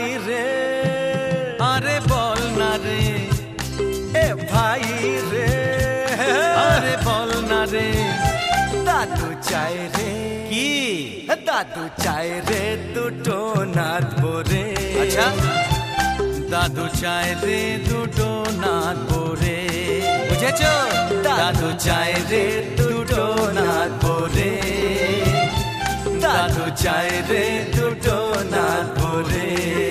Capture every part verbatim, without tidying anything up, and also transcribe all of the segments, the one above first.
রে আরে বল না রে এ ভাই রে আরে বল না রে দাদু চাই রে কি দাদু চাই রে দুটো নাচবো রে আচ্ছা দাদু চাই রে দুটো নাচবো রে বুঝেছো দাদু চাই রে দুটো নাচবো রে দাদু চাই রে দুটো নাচবো রে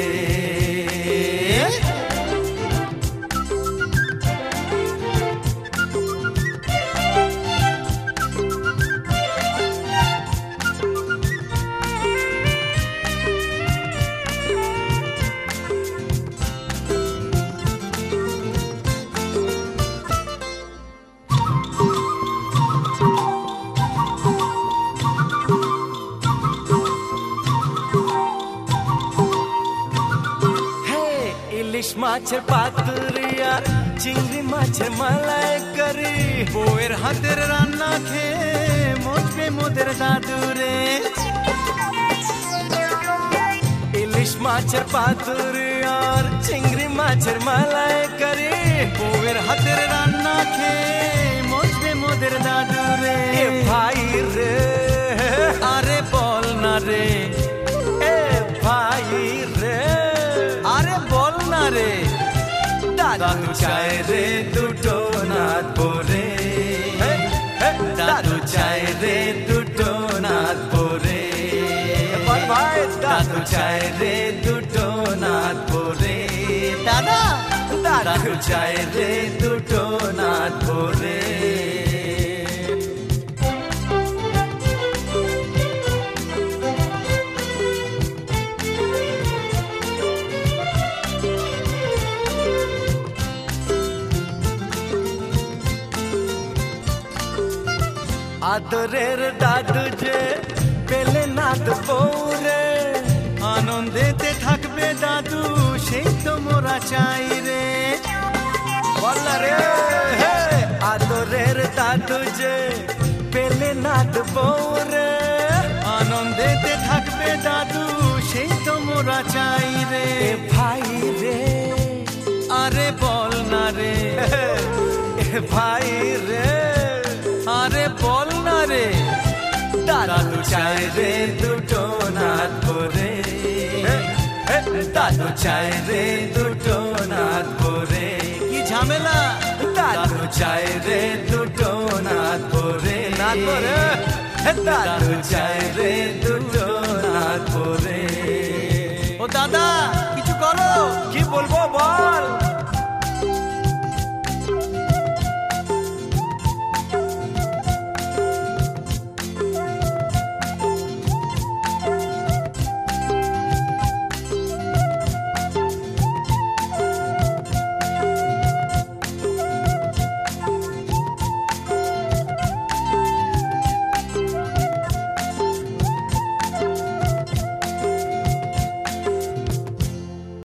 ইলিশ মাছের পাতুরি আর চিংড়ি মাছের মালাইকারি বউয়ের হাতের রান্না খেয়ে মজবে মোদের দাদুরে ইলিশ মাছের পাতুরি আর চিংড়ি মাছের মালাইকারি বউয়ের হাতের রান্না খেয়ে মজবে মোদের দাদুরে ভাই রে আরে বল না রে এ ভাই রে আরে বল না রে দাদু চাই রে দুটো নাচবো রে দাদু চাই রে দুটো নাচবো রে দাদু চাই রে দুটো নাচবো রে দাদা দাদু চাই রে দুটো নাচবো রে আদরের দাদু যে পেলে নাচবো রে আনন্দেতে থাকবে দাদু সেই তো মোরা চাই রে বল রে আদরের দাদু যে পেলে নাচবো রে আনন্দেতে থাকবে দাদু সেই তো মোরা চাই রে ভাই রে আরে বল না রে ভাই রে আরে বল না রে দাদু চাই রে দুটো নাচবো রে দাদু চাই রে দুটো নাচবো রে কি ঝামেলা দাদু চাই রে দুটো নাচবো রে নাচবো রে দাদু চাই রে দুটো নাচবো রে ও দাদা কিছু করো কি বলবো বল